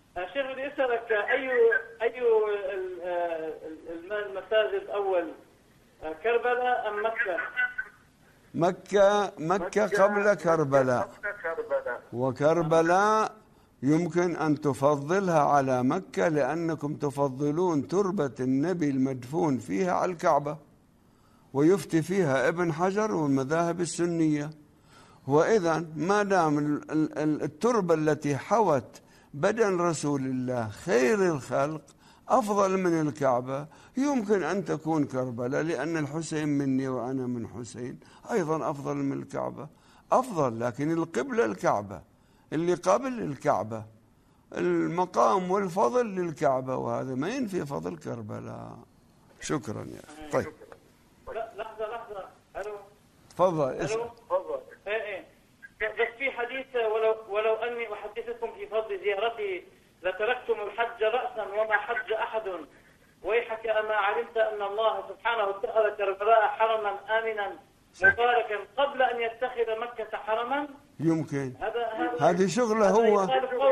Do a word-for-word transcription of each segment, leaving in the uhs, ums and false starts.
شيخ بدي اسالك، اي اي ال- ال- المساجد اول، كربلاء ام مكه؟ مكة مكة قبل كربلاء، وكربلاء يمكن أن تفضلها على مكة لأنكم تفضلون تربة النبي المدفون فيها على الكعبة، ويفتي فيها ابن حجر والمذاهب السنية. وإذا ما دام التربة التي حوت بدن رسول الله خير الخلق أفضل من الكعبة، يمكن أن تكون كربلاء، لأن الحسين مني وأنا من حسين أيضا أفضل من الكعبة، أفضل، لكن القبلة الكعبة، اللي قبل الكعبة، المقام والفضل للكعبة، وهذا ما ينفي فضل كربلاء. شكرا يا أخي. طيب لا لحظه لحظه، الو تفضل. الو تفضل. ايه ايه بس في حديث، ولو ولو اني احدثكم في فضل زيارتي لتركتم الحج رأسا وما حج احد، ويحك اما علمت ان الله سبحانه اتخذ كربلاء حرما امنا مباركا قبل ان يتخذ مكة حرما. يمكن هذا هذه شغله هو.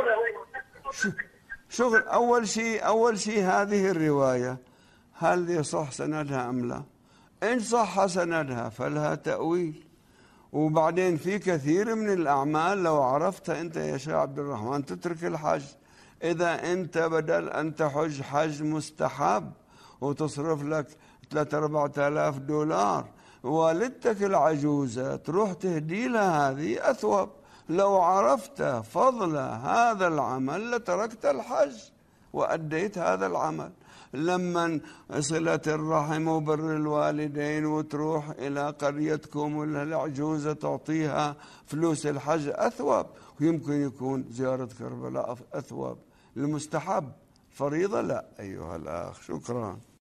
ش- شغل أول شيء أول شيء هذه الرواية هل يصح سندها أم لا؟ إن صح سندها فلها تأويل. وبعدين في كثير من الأعمال لو عرفتها أنت يا شيخ عبد الرحمن تترك الحج. إذا أنت بدل أن تحج حج مستحب وتصرف لك ثلاثة أربعة آلاف دولار، والدتك العجوزة تروح تهدي لها، هذه أثوب. لو عرفت فضل هذا العمل لتركت الحج وأديت هذا العمل. لما صلة الرحم وبر الوالدين وتروح إلى قريتكم والعجوزة تعطيها فلوس الحج أثوب، ويمكن يكون زيارة كربلاء أثوب. المستحب، فريضة لا أيها الأخ. شكرا.